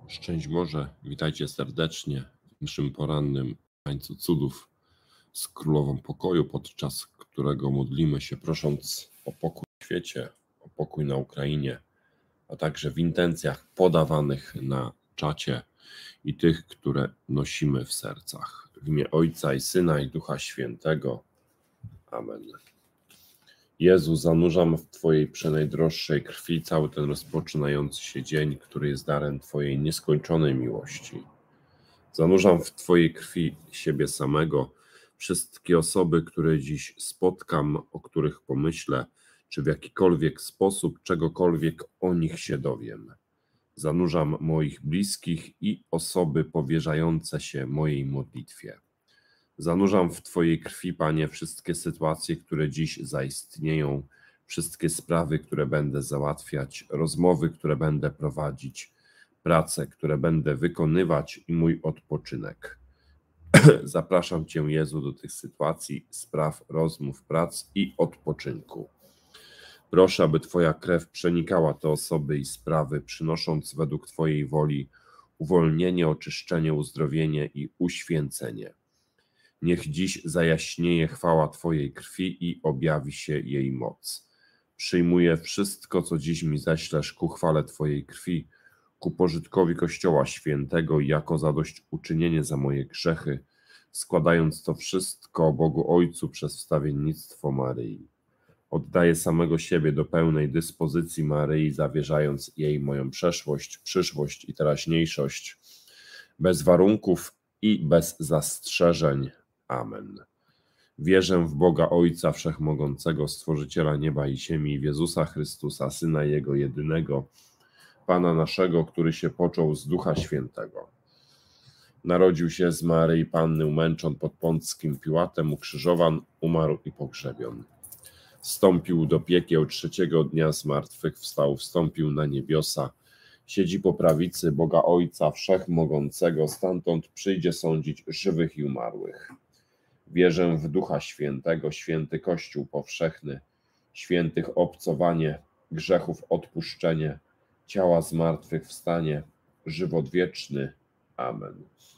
Szczęść Boże, witajcie serdecznie w naszym porannym tańcu cudów z Królową Pokoju, podczas którego modlimy się, prosząc o pokój w świecie, o pokój na Ukrainie, a także w intencjach podawanych na czacie i tych, które nosimy w sercach. W imię Ojca i Syna i Ducha Świętego. Amen. Jezu, zanurzam w Twojej przenajdroższej krwi cały ten rozpoczynający się dzień, który jest darem Twojej nieskończonej miłości. Zanurzam w Twojej krwi siebie samego, wszystkie osoby, które dziś spotkam, o których pomyślę, czy w jakikolwiek sposób czegokolwiek o nich się dowiem. Zanurzam moich bliskich i osoby powierzające się mojej modlitwie. Zanurzam w Twojej krwi, Panie, wszystkie sytuacje, które dziś zaistnieją, wszystkie sprawy, które będę załatwiać, rozmowy, które będę prowadzić, prace, które będę wykonywać i mój odpoczynek. Zapraszam Cię, Jezu, do tych sytuacji, spraw, rozmów, prac i odpoczynku. Proszę, aby Twoja krew przenikała te osoby i sprawy, przynosząc według Twojej woli uwolnienie, oczyszczenie, uzdrowienie i uświęcenie. Niech dziś zajaśnieje chwała Twojej krwi i objawi się jej moc. Przyjmuję wszystko, co dziś mi ześlesz ku chwale Twojej krwi, ku pożytkowi Kościoła Świętego i jako zadośćuczynienie za moje grzechy, składając to wszystko Bogu Ojcu przez wstawiennictwo Maryi. Oddaję samego siebie do pełnej dyspozycji Maryi, zawierzając jej moją przeszłość, przyszłość i teraźniejszość, bez warunków i bez zastrzeżeń. Amen. Wierzę w Boga Ojca Wszechmogącego, Stworzyciela nieba i ziemi, w Jezusa Chrystusa, Syna Jego jedynego, Pana naszego, który się począł z Ducha Świętego. Narodził się z Maryi Panny, umęczon pod Pąckim Piłatem, ukrzyżowan, umarł i pogrzebion. Wstąpił do piekieł, trzeciego dnia z martwych wstał, wstąpił na niebiosa, siedzi po prawicy Boga Ojca Wszechmogącego, stamtąd przyjdzie sądzić żywych i umarłych. Wierzę w Ducha Świętego, święty Kościół powszechny, świętych obcowanie, grzechów odpuszczenie, ciała zmartwychwstanie, żywot wieczny. Amen.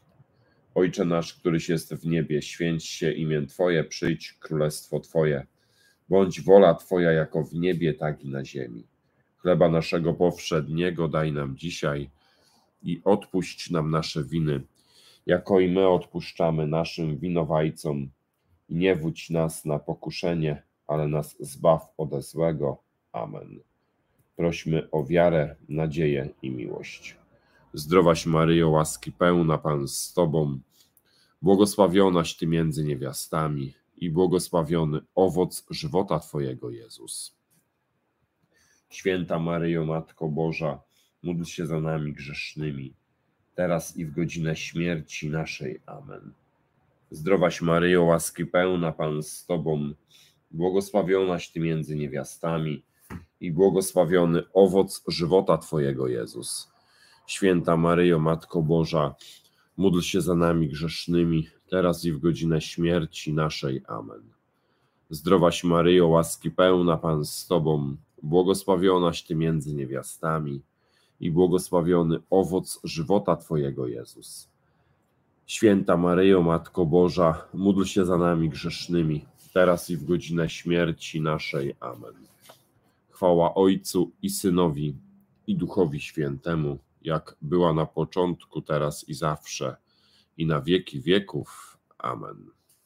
Ojcze nasz, któryś jest w niebie, święć się imię Twoje, przyjdź królestwo Twoje. Bądź wola Twoja jako w niebie, tak i na ziemi. Chleba naszego powszedniego daj nam dzisiaj i odpuść nam nasze winy, jako i my odpuszczamy naszym winowajcom. I nie wódź nas na pokuszenie, ale nas zbaw ode złego. Amen. Prośmy o wiarę, nadzieję i miłość. Zdrowaś Maryjo, łaski pełna, Pan z Tobą, błogosławionaś Ty między niewiastami i błogosławiony owoc żywota Twojego, Jezus. Święta Maryjo, Matko Boża, módl się za nami grzesznymi, teraz i w godzinę śmierci naszej. Amen. Zdrowaś Maryjo, łaski pełna, Pan z Tobą, błogosławionaś Ty między niewiastami i błogosławiony owoc żywota Twojego, Jezus. Święta Maryjo, Matko Boża, módl się za nami grzesznymi, teraz i w godzinę śmierci naszej. Amen. Zdrowaś Maryjo, łaski pełna, Pan z Tobą, błogosławionaś Ty między niewiastami i błogosławiony owoc żywota Twojego, Jezus. Święta Maryjo, Matko Boża, módl się za nami grzesznymi, teraz i w godzinę śmierci naszej. Amen. Chwała Ojcu i Synowi, i Duchowi Świętemu, jak była na początku, teraz i zawsze, i na wieki wieków. Amen.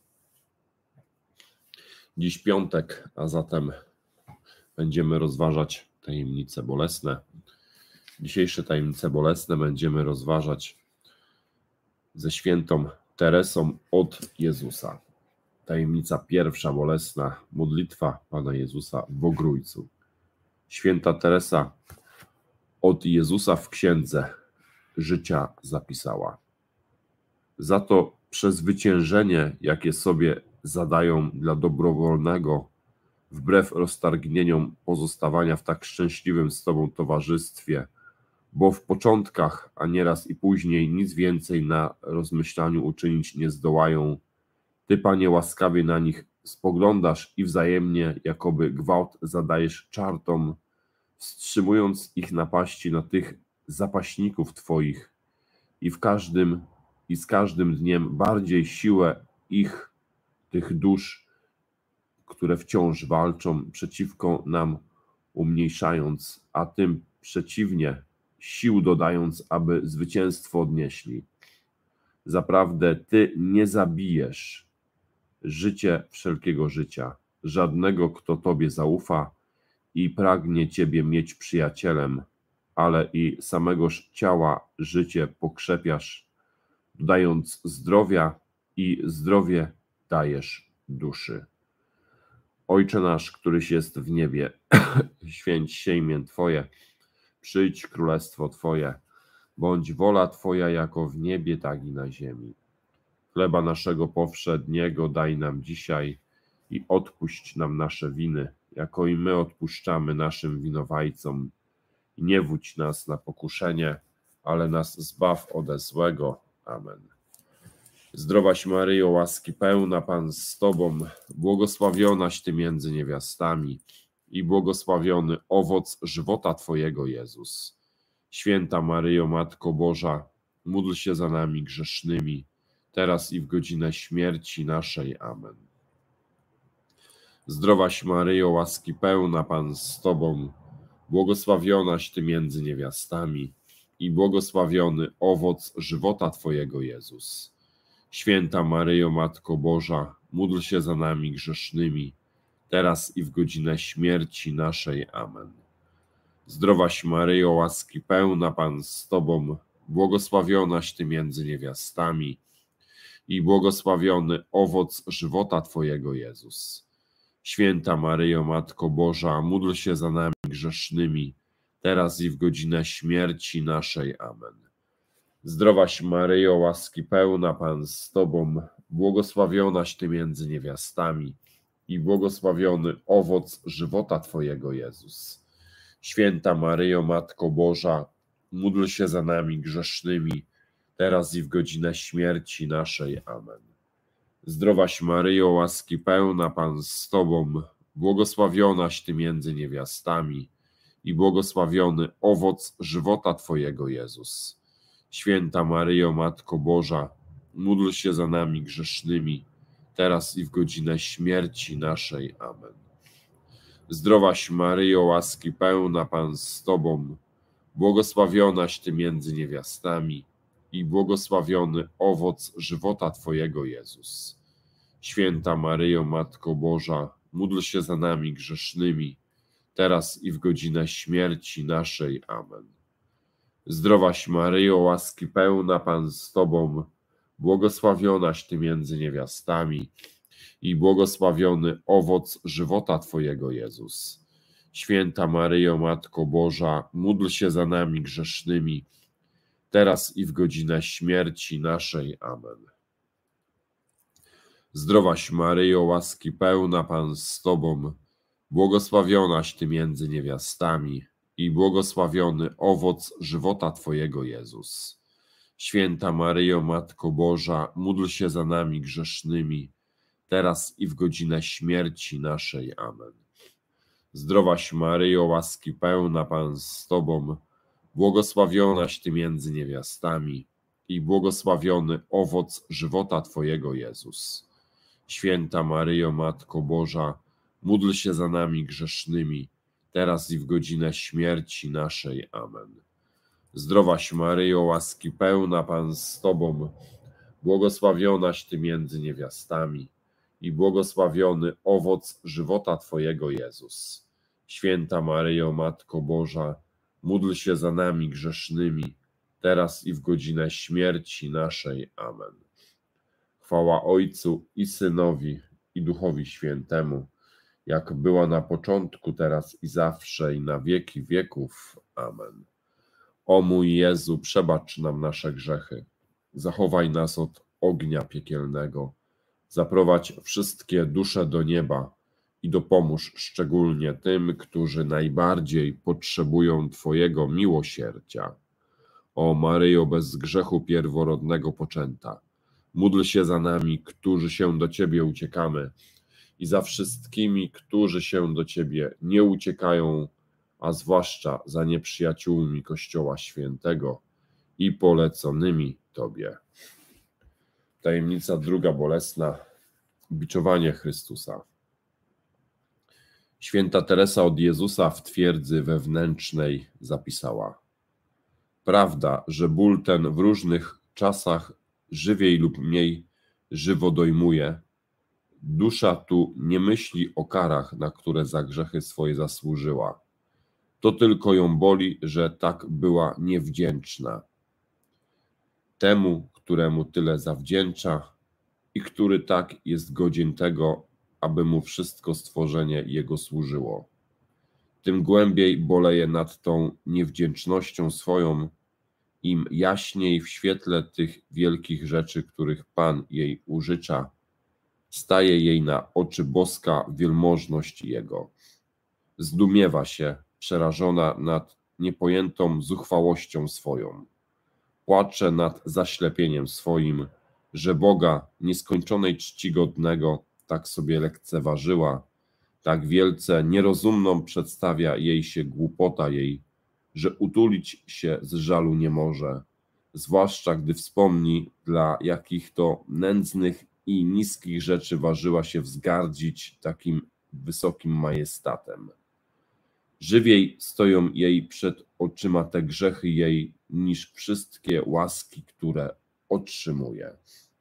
Dziś piątek, a zatem będziemy rozważać tajemnice bolesne. Dzisiejsze tajemnice bolesne będziemy rozważać ze świętą Teresą od Jezusa. Tajemnica pierwsza bolesna, modlitwa Pana Jezusa w Bogrójcu. Święta Teresa od Jezusa w księdze życia zapisała. Za to przezwyciężenie, jakie sobie zadają dla dobrowolnego, wbrew roztargnieniom pozostawania w tak szczęśliwym z Tobą towarzystwie, bo w początkach, a nieraz i później nic więcej na rozmyślaniu uczynić nie zdołają, Ty, Panie, łaskawie na nich spoglądasz i wzajemnie, jakoby gwałt zadajesz czartom, wstrzymując ich napaści na tych zapaśników Twoich, i z każdym dniem bardziej siłę tych dusz, które wciąż walczą przeciwko nam, umniejszając, a tym przeciwnie, sił dodając, aby zwycięstwo odnieśli. Zaprawdę Ty nie zabijesz życie wszelkiego życia, żadnego, kto Tobie zaufa i pragnie Ciebie mieć przyjacielem, ale i samego ciała życie pokrzepiasz, dodając zdrowia i zdrowie dajesz duszy. Ojcze nasz, któryś jest w niebie, święć się imię Twoje, przyjdź królestwo Twoje, bądź wola Twoja jako w niebie, tak i na ziemi. Chleba naszego powszedniego daj nam dzisiaj i odpuść nam nasze winy, jako i my odpuszczamy naszym winowajcom. I nie wódź nas na pokuszenie, ale nas zbaw ode złego. Amen. Zdrowaś Maryjo, łaski pełna, Pan z Tobą, błogosławionaś Ty między niewiastami i błogosławiony owoc żywota Twojego, Jezus. Święta Maryjo, Matko Boża, módl się za nami grzesznymi, teraz i w godzinę śmierci naszej. Amen. Zdrowaś Maryjo, łaski pełna, Pan z Tobą, błogosławionaś Ty między niewiastami i błogosławiony owoc żywota Twojego, Jezus. Święta Maryjo, Matko Boża, módl się za nami grzesznymi, teraz i w godzinę śmierci naszej. Amen. Zdrowaś Maryjo, łaski pełna, Pan z Tobą, błogosławionaś Ty między niewiastami i błogosławiony owoc żywota Twojego, Jezus. Święta Maryjo, Matko Boża, módl się za nami grzesznymi, teraz i w godzinę śmierci naszej. Amen. Zdrowaś Maryjo, łaski pełna, Pan z Tobą, błogosławionaś Ty między niewiastami i błogosławiony owoc żywota Twojego, Jezus. Święta Maryjo, Matko Boża, módl się za nami grzesznymi, teraz i w godzinę śmierci naszej. Amen. Zdrowaś Maryjo, łaski pełna, Pan z Tobą, błogosławionaś Ty między niewiastami i błogosławiony owoc żywota Twojego, Jezus. Święta Maryjo, Matko Boża, módl się za nami grzesznymi, teraz i w godzinę śmierci naszej. Amen. Zdrowaś Maryjo, łaski pełna, Pan z Tobą, błogosławionaś Ty między niewiastami i błogosławiony owoc żywota Twojego, Jezus. Święta Maryjo, Matko Boża, módl się za nami grzesznymi, teraz i w godzinę śmierci naszej. Amen. Zdrowaś Maryjo, łaski pełna, Pan z Tobą, błogosławionaś Ty między niewiastami i błogosławiony owoc żywota Twojego, Jezus. Święta Maryjo, Matko Boża, módl się za nami grzesznymi, teraz i w godzinę śmierci naszej. Amen. Zdrowaś Maryjo, łaski pełna, Pan z Tobą, błogosławionaś Ty między niewiastami i błogosławiony owoc żywota Twojego, Jezus. Święta Maryjo, Matko Boża, módl się za nami grzesznymi, teraz i w godzinę śmierci naszej. Amen. Zdrowaś Maryjo, łaski pełna, Pan z Tobą, błogosławionaś Ty między niewiastami i błogosławiony owoc żywota Twojego, Jezus. Święta Maryjo, Matko Boża, módl się za nami grzesznymi, teraz i w godzinę śmierci naszej. Amen. Zdrowaś Maryjo, łaski pełna, Pan z Tobą, błogosławionaś Ty między niewiastami i błogosławiony owoc żywota Twojego, Jezus. Święta Maryjo, Matko Boża, módl się za nami grzesznymi, teraz i w godzinę śmierci naszej. Amen. Chwała Ojcu i Synowi, i Duchowi Świętemu, jak była na początku, teraz i zawsze, i na wieki wieków. Amen. O mój Jezu, przebacz nam nasze grzechy, zachowaj nas od ognia piekielnego, zaprowadź wszystkie dusze do nieba i dopomóż szczególnie tym, którzy najbardziej potrzebują Twojego miłosierdzia. O Maryjo, bez grzechu pierworodnego poczęta, módl się za nami, którzy się do Ciebie uciekamy, i za wszystkimi, którzy się do Ciebie nie uciekają, a zwłaszcza za nieprzyjaciółmi Kościoła Świętego i poleconymi Tobie. Tajemnica druga bolesna. Biczowanie Chrystusa. Święta Teresa od Jezusa w twierdzy wewnętrznej zapisała: prawda, że ból ten w różnych czasach żywiej lub mniej żywo dojmuje, dusza tu nie myśli o karach, na które za grzechy swoje zasłużyła. To tylko ją boli, że tak była niewdzięczna temu, któremu tyle zawdzięcza i który tak jest godzien tego, aby mu wszystko stworzenie jego służyło. Tym głębiej boleje nad tą niewdzięcznością swoją, im jaśniej w świetle tych wielkich rzeczy, których Pan jej użycza, staje jej na oczy boska wielmożność Jego. Zdumiewa się, przerażona nad niepojętą zuchwałością swoją. Płacze nad zaślepieniem swoim, że Boga nieskończonej czcigodnego tak sobie lekceważyła, tak wielce nierozumną przedstawia jej się głupota jej, że utulić się z żalu nie może, zwłaszcza gdy wspomni, dla jakich to nędznych i niskich rzeczy ważyła się wzgardzić takim wysokim majestatem. Żywiej stoją jej przed oczyma te grzechy jej, niż wszystkie łaski, które otrzymuje.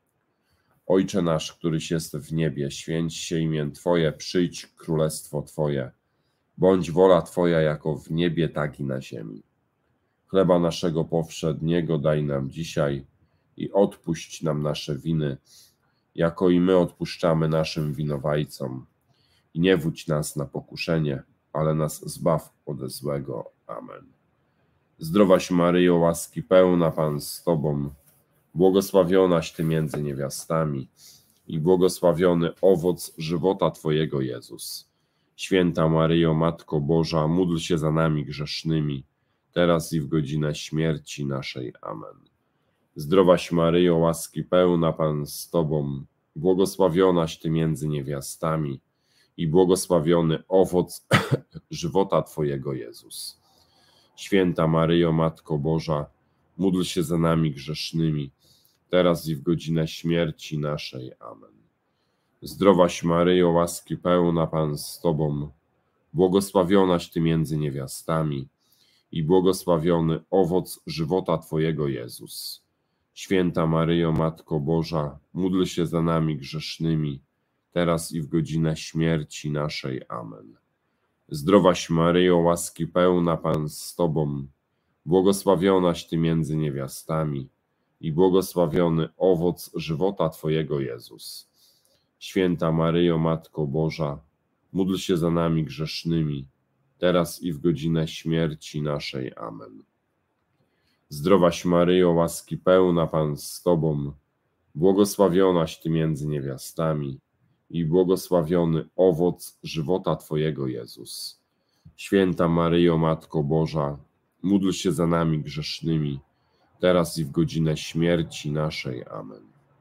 Ojcze nasz, któryś jest w niebie, święć się imię Twoje, przyjdź królestwo Twoje. Bądź wola Twoja jako w niebie, tak i na ziemi. Chleba naszego powszedniego daj nam dzisiaj i odpuść nam nasze winy, jako i my odpuszczamy naszym winowajcom. I nie wódź nas na pokuszenie, ale nas zbaw ode złego. Amen. Zdrowaś Maryjo, łaski pełna, Pan z Tobą, błogosławionaś Ty między niewiastami i błogosławiony owoc żywota Twojego, Jezus. Święta Maryjo, Matko Boża, módl się za nami grzesznymi, teraz i w godzinę śmierci naszej. Amen. Zdrowaś Maryjo, łaski pełna, Pan z Tobą, błogosławionaś Ty między niewiastami i błogosławiony owoc żywota Twojego, Jezus. Święta Maryjo, Matko Boża, módl się za nami grzesznymi, teraz i w godzinę śmierci naszej. Amen. Zdrowaś Maryjo, łaski pełna, Pan z Tobą, błogosławionaś Ty między niewiastami i błogosławiony owoc żywota Twojego, Jezus. Święta Maryjo, Matko Boża, módl się za nami grzesznymi, teraz i w godzinę śmierci naszej. Amen. Zdrowaś Maryjo, łaski pełna, Pan z Tobą, błogosławionaś Ty między niewiastami i błogosławiony owoc żywota Twojego, Jezus. Święta Maryjo, Matko Boża, módl się za nami grzesznymi, teraz i w godzinę śmierci naszej. Amen. Zdrowaś Maryjo, łaski pełna, Pan z Tobą, błogosławionaś Ty między niewiastami i błogosławiony owoc żywota Twojego, Jezus. Święta Maryjo, Matko Boża, módl się za nami grzesznymi, teraz i w godzinę śmierci naszej. Amen.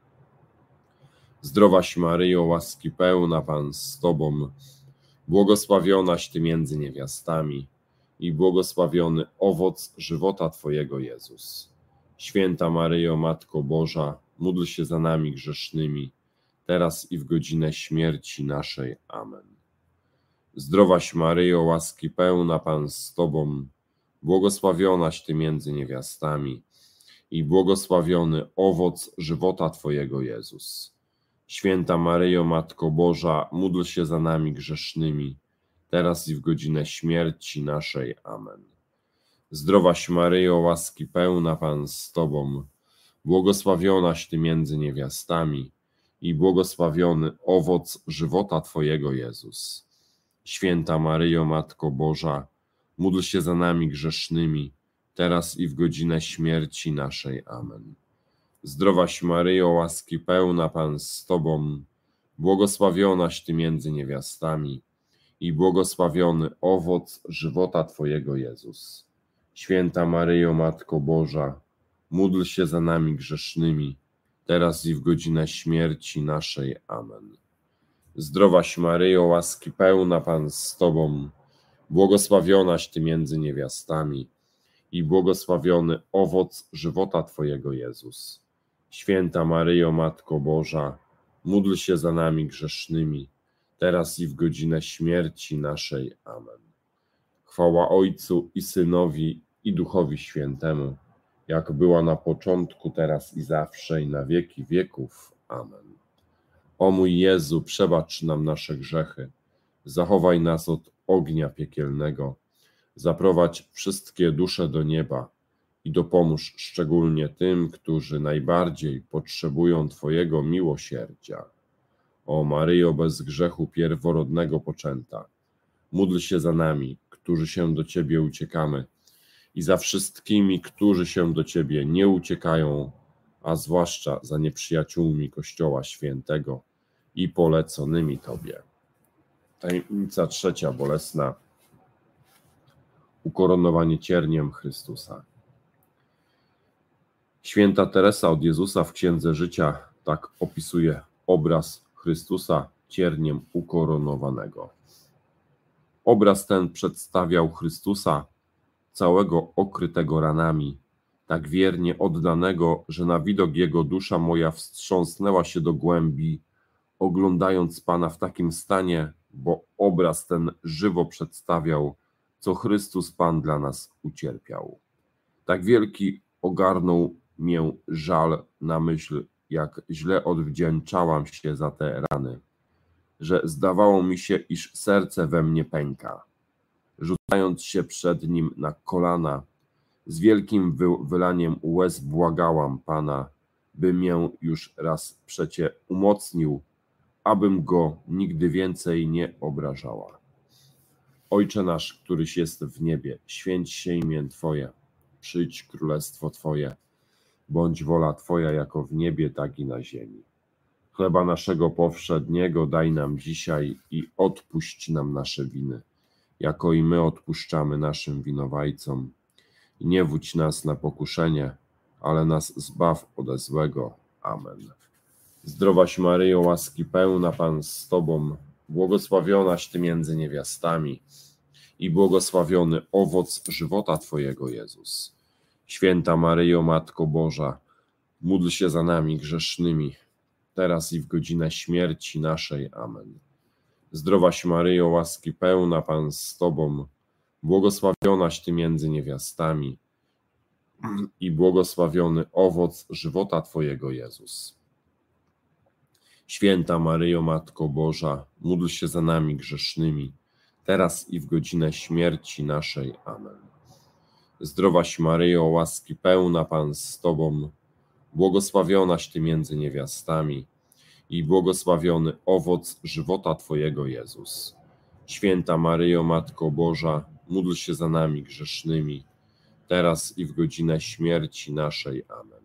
Zdrowaś Maryjo, łaski pełna, Pan z Tobą, błogosławionaś Ty między niewiastami i błogosławiony owoc żywota Twojego, Jezus. Święta Maryjo, Matko Boża, módl się za nami grzesznymi, teraz i w godzinę śmierci naszej. Amen. Zdrowaś Maryjo, łaski pełna, Pan z Tobą, błogosławionaś Ty między niewiastami i błogosławiony owoc żywota Twojego, Jezus. Święta Maryjo, Matko Boża, módl się za nami grzesznymi, teraz i w godzinę śmierci naszej. Amen. Zdrowaś Maryjo, łaski pełna, Pan z Tobą, błogosławionaś Ty między niewiastami i błogosławiony owoc żywota Twojego, Jezus. Święta Maryjo, Matko Boża, módl się za nami grzesznymi, teraz i w godzinę śmierci naszej. Amen. Zdrowaś Maryjo, łaski pełna, Pan z Tobą, błogosławionaś Ty między niewiastami i błogosławiony owoc żywota Twojego, Jezus. Święta Maryjo, Matko Boża, módl się za nami grzesznymi, teraz i w godzinę śmierci naszej. Amen. Zdrowaś Maryjo, łaski pełna, Pan z Tobą, błogosławionaś Ty między niewiastami i błogosławiony owoc żywota Twojego, Jezus. Święta Maryjo, Matko Boża, módl się za nami grzesznymi, teraz i w godzinę śmierci naszej. Amen. Chwała Ojcu i Synowi, i Duchowi Świętemu, jak była na początku, teraz i zawsze, i na wieki wieków. Amen. O mój Jezu, przebacz nam nasze grzechy, zachowaj nas od ognia piekielnego, zaprowadź wszystkie dusze do nieba i dopomóż szczególnie tym, którzy najbardziej potrzebują Twojego miłosierdzia. O Maryjo, bez grzechu pierworodnego poczęta, módl się za nami, którzy się do Ciebie uciekamy, i za wszystkimi, którzy się do Ciebie nie uciekają, a zwłaszcza za nieprzyjaciółmi Kościoła Świętego i poleconymi Tobie. Tajemnica trzecia bolesna. Ukoronowanie cierniem Chrystusa. Święta Teresa od Jezusa w Księdze Życia tak opisuje obraz Chrystusa cierniem ukoronowanego. Obraz ten przedstawiał Chrystusa całego okrytego ranami, tak wiernie oddanego, że na widok Jego dusza moja wstrząsnęła się do głębi, oglądając Pana w takim stanie, bo obraz ten żywo przedstawiał, co Chrystus Pan dla nas ucierpiał. Tak wielki ogarnął mię żal na myśl, jak źle odwdzięczałam się za te rany, że zdawało mi się, iż serce we mnie pęka. Rzucając się przed Nim na kolana, z wielkim wylaniem łez błagałam Pana, by mię już raz przecie umocnił, abym Go nigdy więcej nie obrażała. Ojcze nasz, któryś jest w niebie, święć się imię Twoje, przyjdź królestwo Twoje, bądź wola Twoja jako w niebie, tak i na ziemi. Chleba naszego powszedniego daj nam dzisiaj i odpuść nam nasze winy, jako i my odpuszczamy naszym winowajcom. I nie wódź nas na pokuszenie, ale nas zbaw ode złego. Amen. Zdrowaś Maryjo, łaski pełna, Pan z Tobą, błogosławionaś Ty między niewiastami i błogosławiony owoc żywota Twojego, Jezus. Święta Maryjo, Matko Boża, módl się za nami grzesznymi, teraz i w godzinę śmierci naszej. Amen. Zdrowaś Maryjo, łaski pełna, Pan z Tobą, błogosławionaś Ty między niewiastami i błogosławiony owoc żywota Twojego, Jezus. Święta Maryjo, Matko Boża, módl się za nami grzesznymi, teraz i w godzinę śmierci naszej. Amen. Zdrowaś Maryjo, łaski pełna, Pan z Tobą, błogosławionaś Ty między niewiastami i błogosławiony owoc żywota Twojego, Jezus. Święta Maryjo, Matko Boża, módl się za nami grzesznymi, teraz i w godzinę śmierci naszej. Amen.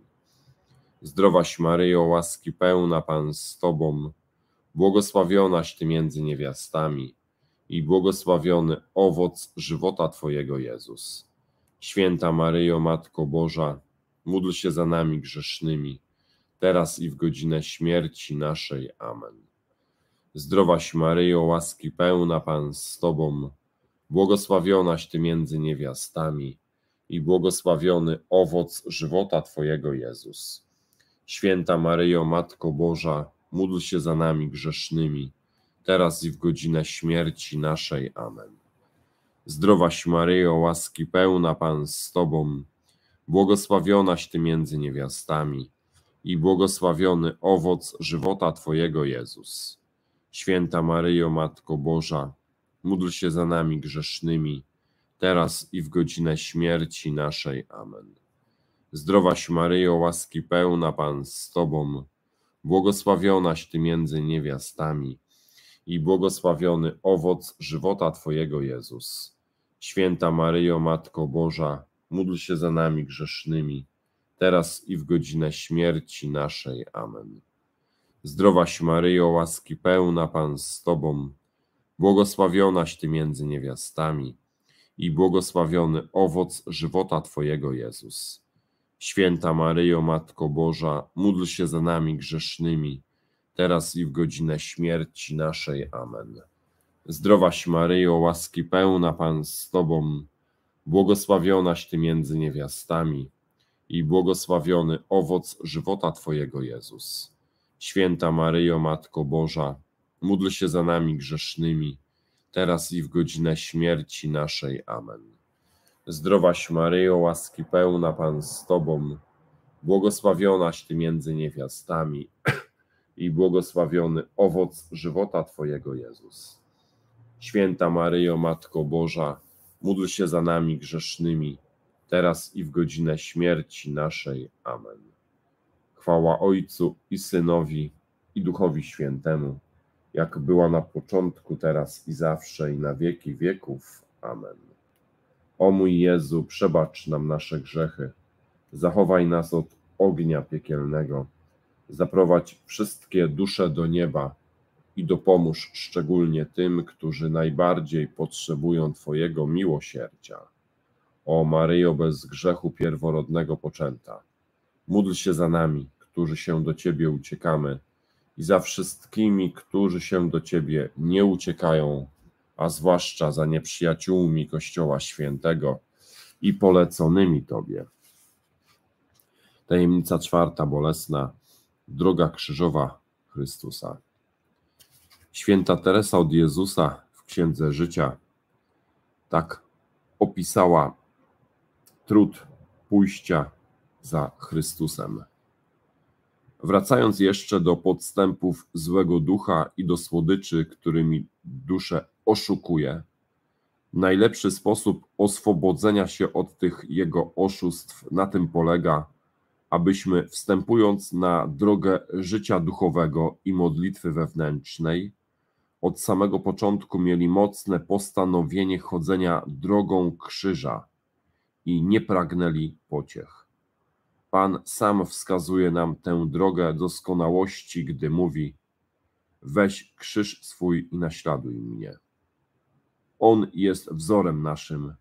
Zdrowaś Maryjo, łaski pełna, Pan z Tobą, błogosławionaś Ty między niewiastami i błogosławiony owoc żywota Twojego, Jezus. Święta Maryjo, Matko Boża, módl się za nami grzesznymi, teraz i w godzinę śmierci naszej. Amen. Zdrowaś Maryjo, łaski pełna, Pan z Tobą, błogosławionaś Ty między niewiastami i błogosławiony owoc żywota Twojego, Jezus. Święta Maryjo, Matko Boża, módl się za nami grzesznymi, teraz i w godzinę śmierci naszej. Amen. Zdrowaś Maryjo, łaski pełna, Pan z Tobą, błogosławionaś Ty między niewiastami i błogosławiony owoc żywota Twojego, Jezus. Święta Maryjo, Matko Boża, módl się za nami grzesznymi, teraz i w godzinę śmierci naszej. Amen. Zdrowaś Maryjo, łaski pełna, Pan z Tobą, błogosławionaś Ty między niewiastami i błogosławiony owoc żywota Twojego, Jezus. Święta Maryjo, Matko Boża, módl się za nami grzesznymi, teraz i w godzinę śmierci naszej. Amen. Zdrowaś Maryjo, łaski pełna, Pan z Tobą, błogosławionaś Ty między niewiastami i błogosławiony owoc żywota Twojego, Jezus. Święta Maryjo, Matko Boża, módl się za nami grzesznymi, teraz i w godzinę śmierci naszej. Amen. Zdrowaś Maryjo, łaski pełna, Pan z Tobą, błogosławionaś Ty między niewiastami i błogosławiony owoc żywota Twojego, Jezus. Święta Maryjo, Matko Boża, módl się za nami grzesznymi, teraz i w godzinę śmierci naszej. Amen. Zdrowaś Maryjo, łaski pełna, Pan z Tobą, błogosławionaś Ty między niewiastami i błogosławiony owoc żywota Twojego, Jezus. Święta Maryjo, Matko Boża, módl się za nami grzesznymi, teraz i w godzinę śmierci naszej. Amen. Chwała Ojcu i Synowi, i Duchowi Świętemu, jak była na początku, teraz i zawsze, i na wieki wieków. Amen. O mój Jezu, przebacz nam nasze grzechy, zachowaj nas od ognia piekielnego, zaprowadź wszystkie dusze do nieba i dopomóż szczególnie tym, którzy najbardziej potrzebują Twojego miłosierdzia. O Maryjo, bez grzechu pierworodnego poczęta, módl się za nami, którzy się do Ciebie uciekamy, i za wszystkimi, którzy się do Ciebie nie uciekają, a zwłaszcza za nieprzyjaciółmi Kościoła Świętego i poleconymi Tobie. Tajemnica czwarta bolesna, droga krzyżowa Chrystusa. Święta Teresa od Jezusa w Księdze Życia tak opisała trud pójścia za Chrystusem. Wracając jeszcze do podstępów złego ducha i do słodyczy, którymi duszę oszukuje, najlepszy sposób oswobodzenia się od tych jego oszustw na tym polega, abyśmy wstępując na drogę życia duchowego i modlitwy wewnętrznej, od samego początku mieli mocne postanowienie chodzenia drogą krzyża i nie pragnęli pociech. Pan sam wskazuje nam tę drogę doskonałości, gdy mówi: weź krzyż swój i naśladuj mnie. On jest wzorem naszym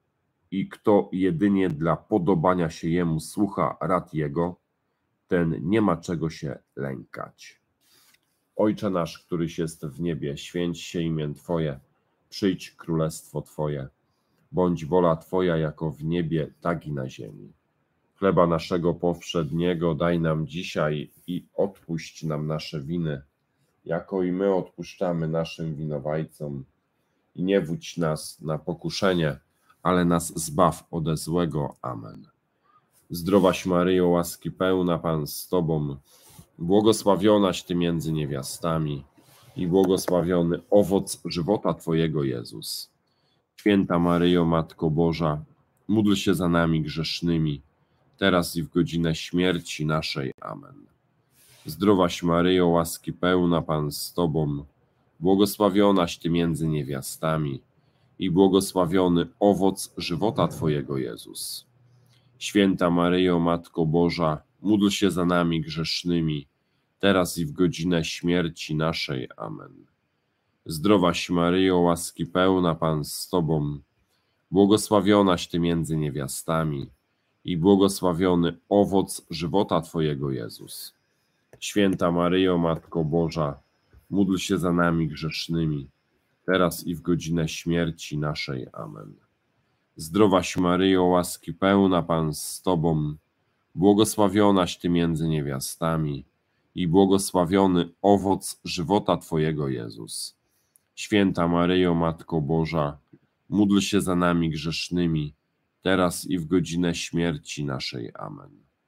i kto jedynie dla podobania się Jemu słucha rad Jego, ten nie ma czego się lękać. Ojcze nasz, któryś jest w niebie, święć się imię Twoje, przyjdź królestwo Twoje, bądź wola Twoja jako w niebie, tak i na ziemi. Chleba naszego powszedniego daj nam dzisiaj i odpuść nam nasze winy, jako i my odpuszczamy naszym winowajcom. I nie wódź nas na pokuszenie, ale nas zbaw ode złego. Amen. Zdrowaś Maryjo, łaski pełna, Pan z Tobą, błogosławionaś Ty między niewiastami i błogosławiony owoc żywota Twojego, Jezus. Święta Maryjo, Matko Boża, módl się za nami grzesznymi, teraz i w godzinę śmierci naszej. Amen. Zdrowaś Maryjo, łaski pełna, Pan z Tobą, błogosławionaś Ty między niewiastami i błogosławiony owoc żywota Twojego, Jezus. Święta Maryjo, Matko Boża, módl się za nami grzesznymi, teraz i w godzinę śmierci naszej. Amen. Zdrowaś Maryjo, łaski pełna, Pan z Tobą, błogosławionaś Ty między niewiastami i błogosławiony owoc żywota Twojego, Jezus. Święta Maryjo, Matko Boża, módl się za nami grzesznymi, teraz i w godzinę śmierci naszej. Amen. Zdrowaś Maryjo, łaski pełna, Pan z Tobą, błogosławionaś Ty między niewiastami i błogosławiony owoc żywota Twojego, Jezus. Święta Maryjo, Matko Boża, módl się za nami grzesznymi, teraz i w godzinę śmierci naszej. Amen.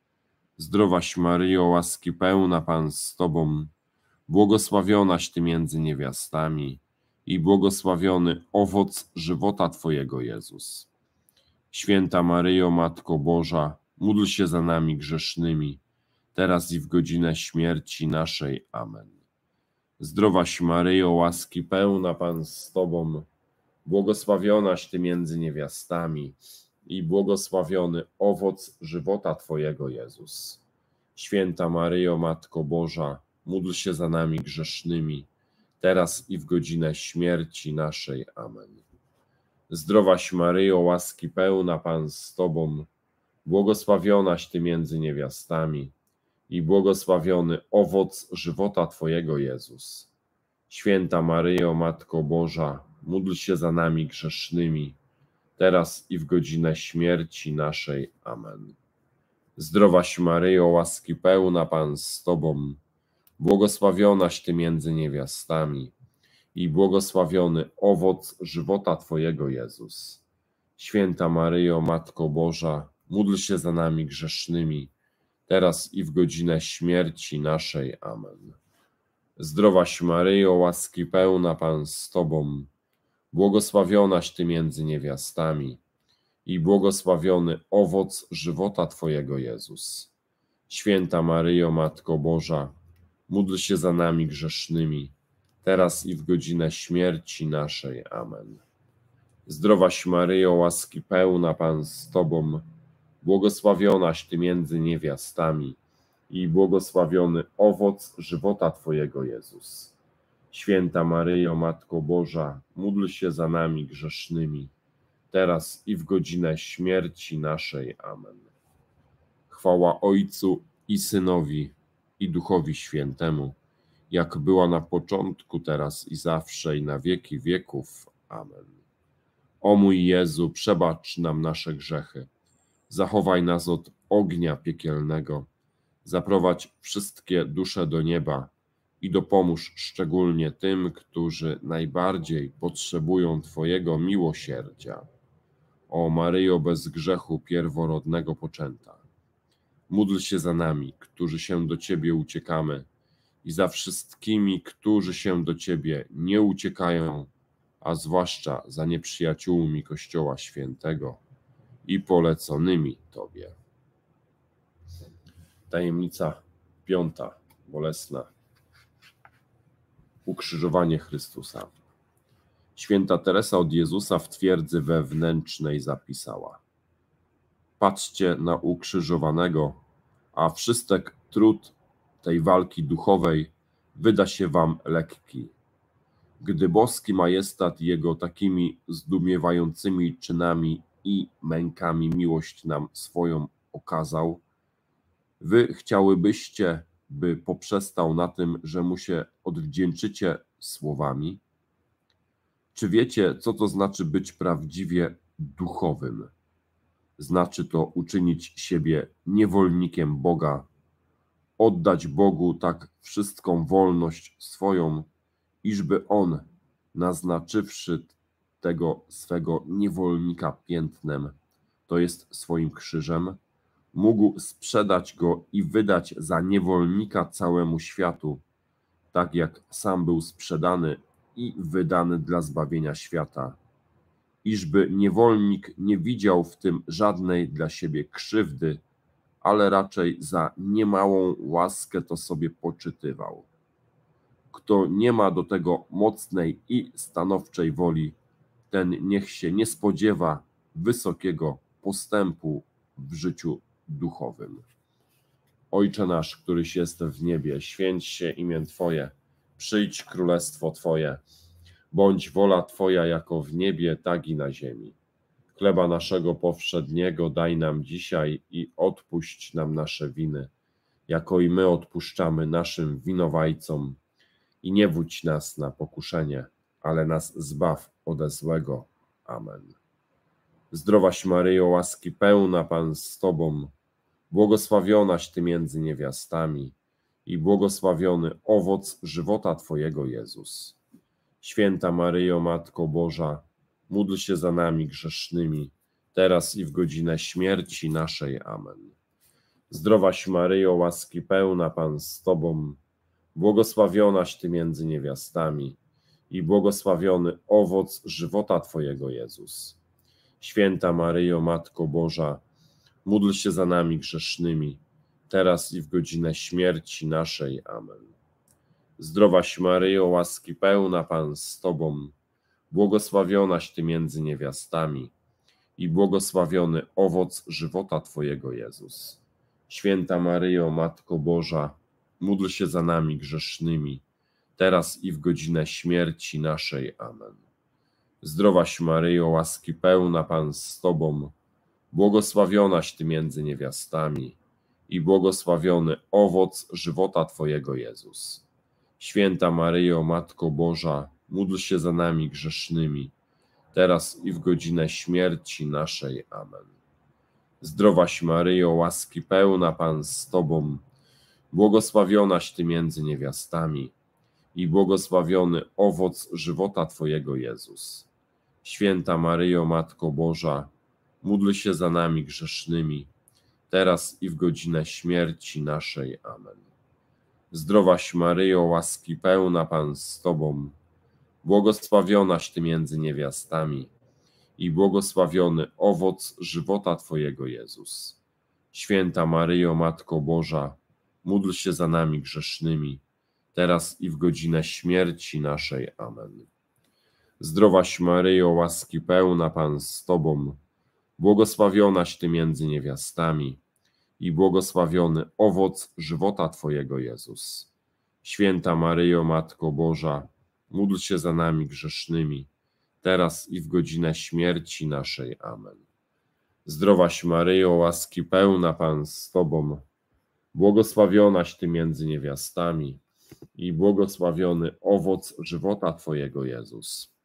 Zdrowaś Maryjo, łaski pełna, Pan z Tobą, błogosławionaś Ty między niewiastami i błogosławiony owoc żywota Twojego, Jezus. Święta Maryjo, Matko Boża, módl się za nami grzesznymi, teraz i w godzinę śmierci naszej. Amen. Zdrowaś Maryjo, łaski pełna, Pan z Tobą, błogosławionaś Ty między niewiastami i błogosławiony owoc żywota Twojego, Jezus. Święta Maryjo, Matko Boża, módl się za nami grzesznymi, teraz i w godzinę śmierci naszej. Amen. Zdrowaś Maryjo, łaski pełna, Pan z Tobą, błogosławionaś Ty między niewiastami i błogosławiony owoc żywota Twojego, Jezus. Święta Maryjo, Matko Boża, módl się za nami grzesznymi, teraz i w godzinę śmierci naszej. Amen. Zdrowaś Maryjo, łaski pełna, Pan z Tobą, błogosławionaś Ty między niewiastami i błogosławiony owoc żywota Twojego, Jezus. Święta Maryjo, Matko Boża, módl się za nami grzesznymi, teraz i w godzinę śmierci naszej. Amen. Zdrowaś Maryjo, łaski pełna, Pan z Tobą, błogosławionaś Ty między niewiastami i błogosławiony owoc żywota Twojego, Jezus. Święta Maryjo, Matko Boża, módl się za nami grzesznymi, teraz i w godzinę śmierci naszej. Amen. Zdrowaś Maryjo, łaski pełna, Pan z Tobą, błogosławionaś Ty między niewiastami i błogosławiony owoc żywota Twojego, Jezus. Święta Maryjo, Matko Boża, módl się za nami grzesznymi, teraz i w godzinę śmierci naszej. Amen. Chwała Ojcu i Synowi, i Duchowi Świętemu, jak była na początku, teraz i zawsze, i na wieki wieków. Amen. O mój Jezu, przebacz nam nasze grzechy, zachowaj nas od ognia piekielnego, zaprowadź wszystkie dusze do nieba i dopomóż szczególnie tym, którzy najbardziej potrzebują Twojego miłosierdzia. O Maryjo bez grzechu pierworodnego poczęta, módl się za nami, którzy się do Ciebie uciekamy, i za wszystkimi, którzy się do Ciebie nie uciekają, a zwłaszcza za nieprzyjaciółmi Kościoła Świętego i poleconymi Tobie. Tajemnica 5. Bolesna. Ukrzyżowanie Chrystusa. Święta Teresa od Jezusa w twierdzy wewnętrznej zapisała: patrzcie na ukrzyżowanego, a wszystek trud tej walki duchowej wyda się wam lekki. Gdy boski majestat Jego takimi zdumiewającymi czynami i mękami miłość nam swoją okazał, wy chciałybyście, by poprzestał na tym, że mu się odwdzięczycie słowami? Czy wiecie, co to znaczy być prawdziwie duchowym? Znaczy to uczynić siebie niewolnikiem Boga, oddać Bogu tak wszystką wolność swoją, iżby On, naznaczywszy tego swego niewolnika piętnem, to jest swoim krzyżem, mógł sprzedać go i wydać za niewolnika całemu światu, tak jak sam był sprzedany i wydany dla zbawienia świata, iżby niewolnik nie widział w tym żadnej dla siebie krzywdy, ale raczej za niemałą łaskę to sobie poczytywał. Kto nie ma do tego mocnej i stanowczej woli, ten niech się nie spodziewa wysokiego postępu w życiu duchowym. Ojcze nasz, któryś jest w niebie, święć się imię Twoje, przyjdź królestwo Twoje, bądź wola Twoja jako w niebie, tak i na ziemi. Chleba naszego powszedniego daj nam dzisiaj i odpuść nam nasze winy, jako i my odpuszczamy naszym winowajcom. I nie wódź nas na pokuszenie, ale nas zbaw ode złego. Amen. Zdrowaś Maryjo, łaski pełna, Pan z Tobą, błogosławionaś Ty między niewiastami i błogosławiony owoc żywota Twojego, Jezus. Święta Maryjo, Matko Boża, módl się za nami grzesznymi, teraz i w godzinę śmierci naszej. Amen. Zdrowaś Maryjo, łaski pełna, Pan z Tobą, błogosławionaś Ty między niewiastami i błogosławiony owoc żywota Twojego, Jezus. Święta Maryjo, Matko Boża, módl się za nami grzesznymi, teraz i w godzinę śmierci naszej. Amen. Zdrowaś Maryjo, łaski pełna, Pan z Tobą, błogosławionaś Ty między niewiastami i błogosławiony owoc żywota Twojego, Jezus. Święta Maryjo, Matko Boża, módl się za nami grzesznymi, teraz i w godzinę śmierci naszej. Amen. Zdrowaś Maryjo, łaski pełna, Pan z Tobą, błogosławionaś Ty między niewiastami i błogosławiony owoc żywota Twojego, Jezus. Święta Maryjo, Matko Boża, módl się za nami grzesznymi, teraz i w godzinę śmierci naszej. Amen. Zdrowaś Maryjo, łaski pełna, Pan z Tobą, błogosławionaś Ty między niewiastami i błogosławiony owoc żywota Twojego, Jezus. Święta Maryjo, Matko Boża, módl się za nami grzesznymi, teraz i w godzinę śmierci naszej. Amen. Zdrowaś Maryjo, łaski pełna, Pan z Tobą, błogosławionaś Ty między niewiastami i błogosławiony owoc żywota Twojego, Jezus. Święta Maryjo, Matko Boża, módl się za nami grzesznymi, teraz i w godzinę śmierci naszej. Amen. Zdrowaś Maryjo, łaski pełna, Pan z Tobą, błogosławionaś Ty między niewiastami i błogosławiony owoc żywota Twojego, Jezus. Święta Maryjo, Matko Boża, módl się za nami grzesznymi, teraz i w godzinę śmierci naszej. Amen. Zdrowaś Maryjo, łaski pełna, Pan z Tobą, błogosławionaś Ty między niewiastami i błogosławiony owoc żywota Twojego, Jezus.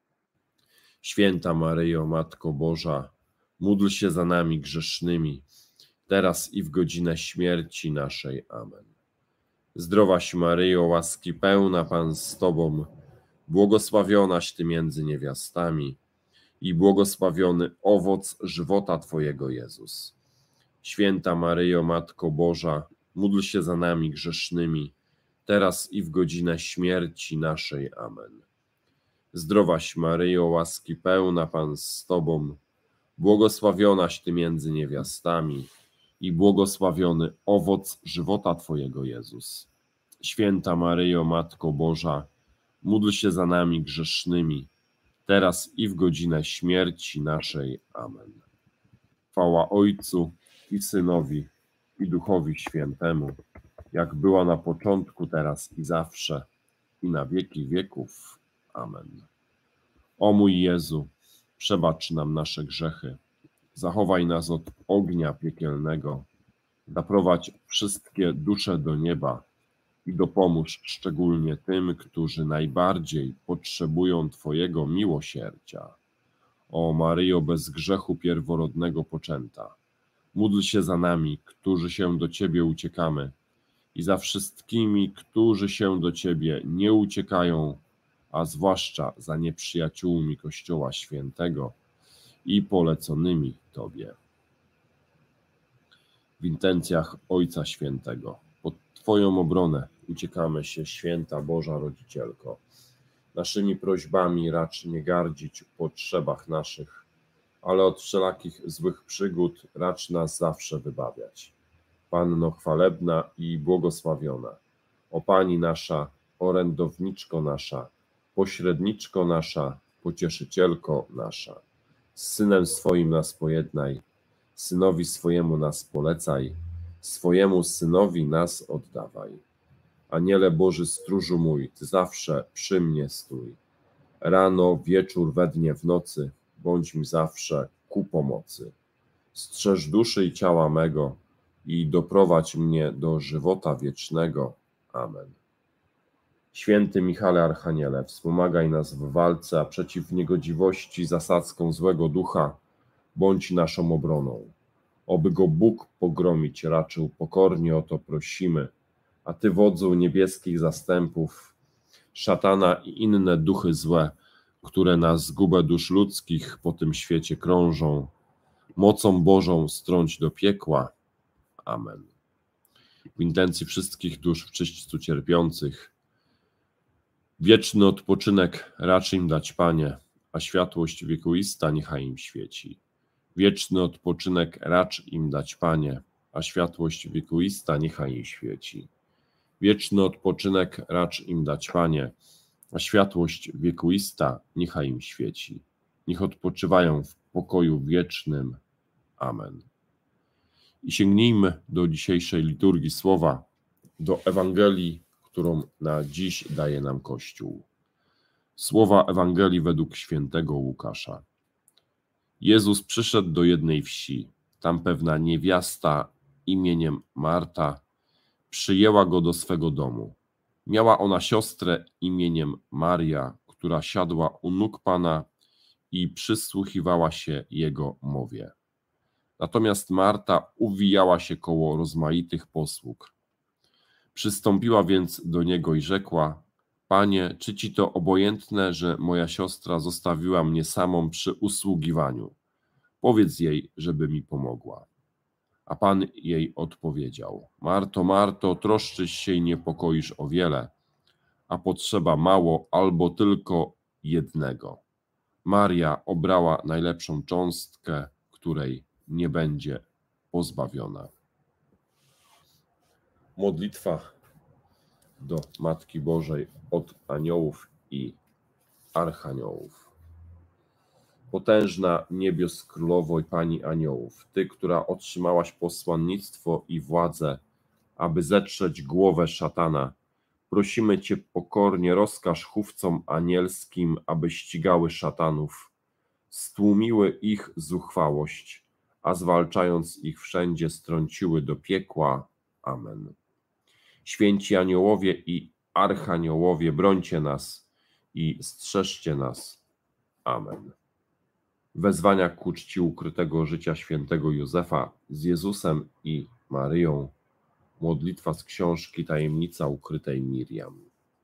Święta Maryjo, Matko Boża, módl się za nami grzesznymi, teraz i w godzinę śmierci naszej. Amen. Zdrowaś Maryjo, łaski pełna, Pan z Tobą, błogosławionaś Ty między niewiastami i błogosławiony owoc żywota Twojego, Jezus. Święta Maryjo, Matko Boża, módl się za nami grzesznymi, teraz i w godzinę śmierci naszej. Amen. Zdrowaś Maryjo, łaski pełna, Pan z Tobą, błogosławionaś Ty między niewiastami i błogosławiony owoc żywota Twojego, Jezus. Święta Maryjo, Matko Boża, módl się za nami grzesznymi, teraz i w godzinę śmierci naszej. Amen. Chwała Ojcu i Synowi, i Duchowi Świętemu, jak była na początku, teraz i zawsze, i na wieki wieków. Amen. O mój Jezu, przebacz nam nasze grzechy, zachowaj nas od ognia piekielnego, zaprowadź wszystkie dusze do nieba i dopomóż szczególnie tym, którzy najbardziej potrzebują Twojego miłosierdzia. O Maryjo, bez grzechu pierworodnego poczęta, módl się za nami, którzy się do Ciebie uciekamy, i za wszystkimi, którzy się do Ciebie nie uciekają, a zwłaszcza za nieprzyjaciółmi Kościoła Świętego i poleconymi Tobie. W intencjach Ojca Świętego, pod Twoją obronę uciekamy się, Święta Boża Rodzicielko. Naszymi prośbami racz nie gardzić w potrzebach naszych, ale od wszelakich złych przygód racz nas zawsze wybawiać. Panno chwalebna i błogosławiona, o Pani nasza, orędowniczko nasza, pośredniczko nasza, pocieszycielko nasza, z Synem swoim nas pojednaj, Synowi swojemu nas polecaj, swojemu Synowi nas oddawaj. Aniele Boży stróżu mój, Ty zawsze przy mnie stój. Rano, wieczór, we dnie, w nocy, bądź mi zawsze ku pomocy. Strzeż duszy i ciała mego i doprowadź mnie do żywota wiecznego. Amen. Święty Michale Archaniele, wspomagaj nas w walce, a przeciw niegodziwości zasadzką złego ducha bądź naszą obroną. Oby go Bóg pogromić raczył, pokornie o to prosimy, a Ty, wodzu niebieskich zastępów, szatana i inne duchy złe, które na zgubę dusz ludzkich po tym świecie krążą, mocą Bożą strąć do piekła. Amen. W intencji wszystkich dusz w czyśćcu cierpiących, wieczny odpoczynek racz im dać, Panie, a światłość wiekuista niechaj im świeci. Wieczny odpoczynek racz im dać, Panie, a światłość wiekuista niechaj im świeci. Wieczny odpoczynek racz im dać, Panie, a światłość wiekuista niechaj im świeci. Niech odpoczywają w pokoju wiecznym. Amen. I sięgnijmy do dzisiejszej liturgii słowa, do Ewangelii, którą na dziś daje nam Kościół. Słowa Ewangelii według świętego Łukasza. Jezus przyszedł do jednej wsi. Tam pewna niewiasta imieniem Marta przyjęła go do swego domu. Miała ona siostrę imieniem Maria, która siadła u nóg Pana i przysłuchiwała się jego mowie. Natomiast Marta uwijała się koło rozmaitych posług. Przystąpiła więc do niego i rzekła: Panie, czy ci to obojętne, że moja siostra zostawiła mnie samą przy usługiwaniu? Powiedz jej, żeby mi pomogła. A Pan jej odpowiedział: Marto, Marto, troszczysz się i niepokoisz o wiele, a potrzeba mało albo tylko jednego. Maria obrała najlepszą cząstkę, której nie będzie pozbawiona. Modlitwa do Matki Bożej od aniołów i archaniołów. Potężna niebios królowo i Pani aniołów, Ty, która otrzymałaś posłannictwo i władzę, aby zetrzeć głowę szatana, prosimy Cię pokornie, rozkaż chówcom anielskim, aby ścigały szatanów, stłumiły ich zuchwałość, a zwalczając ich wszędzie strąciły do piekła. Amen. Święci aniołowie i archaniołowie, brońcie nas i strzeżcie nas. Amen. Wezwania ku czci ukrytego życia świętego Józefa z Jezusem i Maryją. Modlitwa z książki Tajemnica ukrytej Miriam.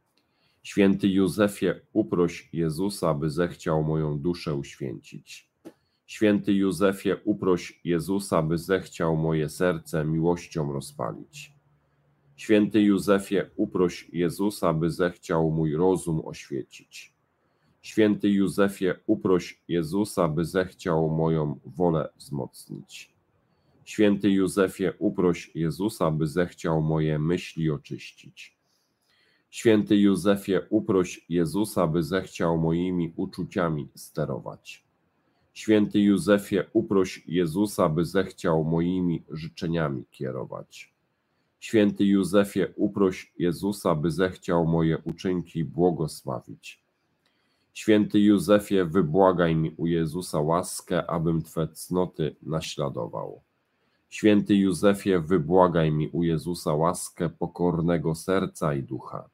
Święty Józefie, uproś Jezusa, by zechciał moją duszę uświęcić. Święty Józefie, uproś Jezusa, by zechciał moje serce miłością rozpalić. Święty Józefie, uproś Jezusa, by zechciał mój rozum oświecić. Święty Józefie, uproś Jezusa, by zechciał moją wolę wzmocnić. Święty Józefie, uproś Jezusa, by zechciał moje myśli oczyścić. Święty Józefie, uproś Jezusa, by zechciał moimi uczuciami sterować. Święty Józefie, uproś Jezusa, by zechciał moimi życzeniami kierować. Święty Józefie, uproś Jezusa, by zechciał moje uczynki błogosławić. Święty Józefie, wybłagaj mi u Jezusa łaskę, abym Twe cnoty naśladował. Święty Józefie, wybłagaj mi u Jezusa łaskę pokornego serca i ducha.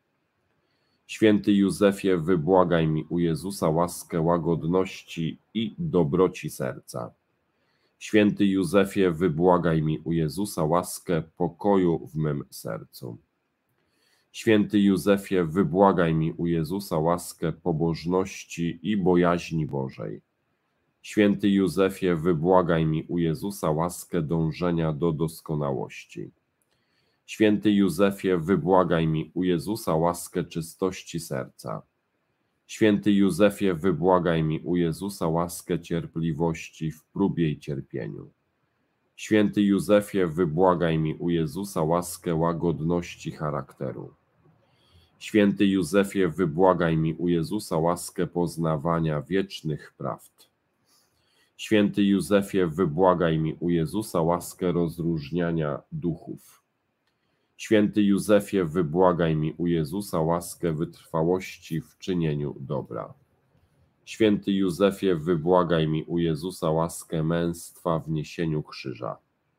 Święty Józefie, wybłagaj mi u Jezusa łaskę łagodności i dobroci serca. Święty Józefie, wybłagaj mi u Jezusa łaskę pokoju w mym sercu. Święty Józefie, wybłagaj mi u Jezusa łaskę pobożności i bojaźni Bożej. Święty Józefie, wybłagaj mi u Jezusa łaskę dążenia do doskonałości. Święty Józefie, wybłagaj mi u Jezusa łaskę czystości serca. Święty Józefie, wybłagaj mi u Jezusa łaskę cierpliwości w próbie i cierpieniu. Święty Józefie, wybłagaj mi u Jezusa łaskę łagodności charakteru. Święty Józefie, wybłagaj mi u Jezusa łaskę poznawania wiecznych prawd. Święty Józefie, wybłagaj mi u Jezusa łaskę rozróżniania duchów. Święty Józefie, wybłagaj mi u Jezusa łaskę wytrwałości w czynieniu dobra. Święty Józefie, wybłagaj mi u Jezusa łaskę męstwa w niesieniu krzyża.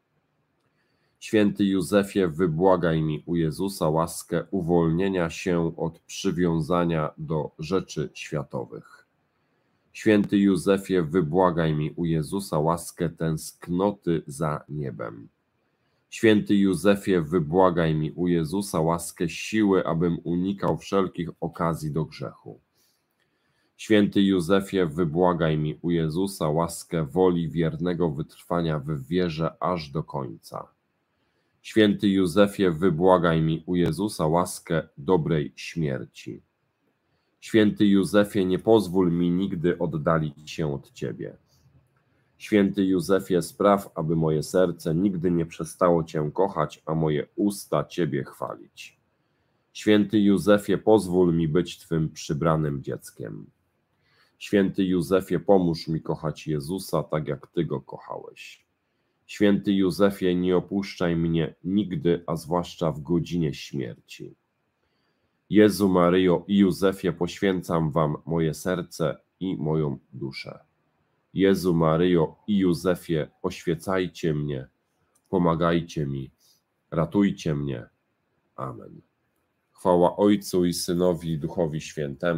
Święty Józefie, wybłagaj mi u Jezusa łaskę uwolnienia się od przywiązania do rzeczy światowych. Święty Józefie, wybłagaj mi u Jezusa łaskę tęsknoty za niebem. Święty Józefie, wybłagaj mi u Jezusa łaskę siły, abym unikał wszelkich okazji do grzechu. Święty Józefie, wybłagaj mi u Jezusa łaskę woli wiernego wytrwania w wierze aż do końca. Święty Józefie, wybłagaj mi u Jezusa łaskę dobrej śmierci. Święty Józefie, nie pozwól mi nigdy oddalić się od Ciebie. Święty Józefie, spraw, aby moje serce nigdy nie przestało Cię kochać, a moje usta Ciebie chwalić. Święty Józefie, pozwól mi być Twym przybranym dzieckiem. Święty Józefie, pomóż mi kochać Jezusa tak, jak Ty Go kochałeś. Święty Józefie, nie opuszczaj mnie nigdy, a zwłaszcza w godzinie śmierci. Jezu, Maryjo i Józefie, poświęcam Wam moje serce i moją duszę. Jezu, Maryjo i Józefie, poświęcajcie mnie, pomagajcie mi, ratujcie mnie. Amen. Chwała Ojcu i Synowi i Duchowi Świętemu,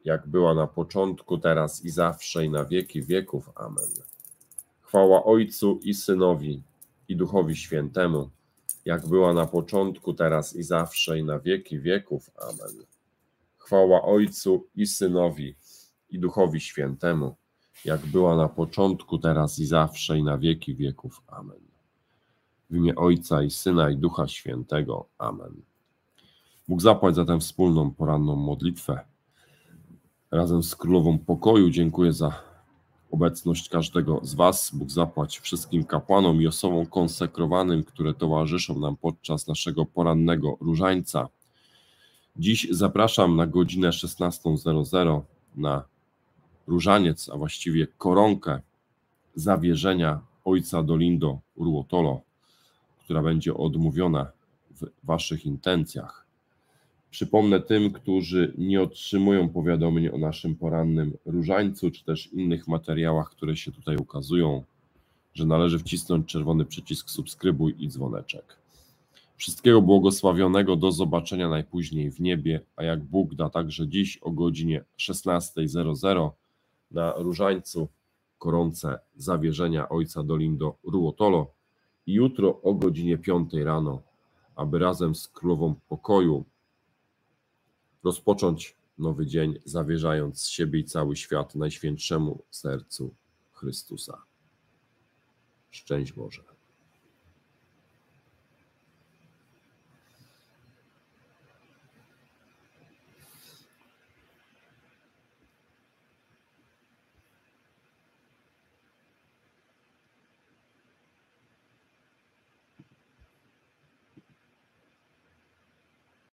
jak była na początku, teraz i zawsze, i na wieki wieków. Amen. Chwała Ojcu i Synowi, i Duchowi Świętemu, jak była na początku, teraz i zawsze, i na wieki wieków. Amen. Chwała Ojcu i Synowi, i Duchowi Świętemu, jak była na początku, teraz i zawsze, i na wieki wieków. Amen. W imię Ojca i Syna, i Ducha Świętego. Amen. Bóg zapłać za tę wspólną poranną modlitwę. Razem z Królową Pokoju dziękuję za obecność każdego z Was. Bóg zapłać wszystkim kapłanom i osobom konsekrowanym, które towarzyszą nam podczas naszego porannego różańca. Dziś zapraszam na godzinę 16:00 na różaniec, a właściwie koronkę zawierzenia ojca Dolindo Ruotolo, która będzie odmówiona w Waszych intencjach. Przypomnę tym, którzy nie otrzymują powiadomień o naszym porannym różańcu, czy też innych materiałach, które się tutaj ukazują, że należy wcisnąć czerwony przycisk subskrybuj i dzwoneczek. Wszystkiego błogosławionego, do zobaczenia najpóźniej w niebie, a jak Bóg da, także dziś o godzinie 16:00 na różańcu koronce zawierzenia ojca Dolindo Ruotolo i jutro o godzinie 5:00 rano, aby razem z Królową Pokoju rozpocząć nowy dzień, zawierzając siebie i cały świat Najświętszemu Sercu Chrystusa. Szczęść Boże.